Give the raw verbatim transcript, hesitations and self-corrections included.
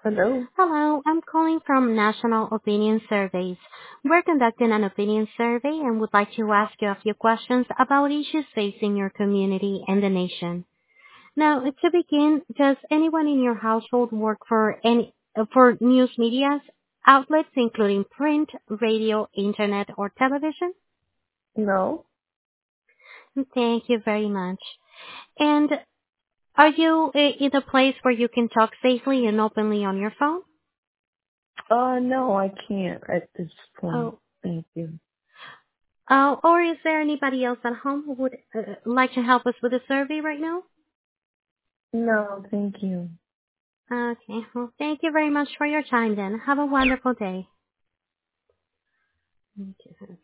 Hello. Hello, I'm calling from National Opinion Surveys. We're conducting an opinion survey and would like to ask you a few questions about issues facing your community and the nation. Now, to begin, does anyone in your household work for any uh, for news media outlets, including print, radio, internet, or television? No. Thank you very much. And are you uh, in a place where you can talk safely and openly on your phone? Uh, no, I can't at this point. Oh, Thank you. Uh, or is there anybody else at home who would uh, like to help us with the survey right now? No, thank you. Okay. Well, thank you very much for your time then. Have a wonderful day. Thank you.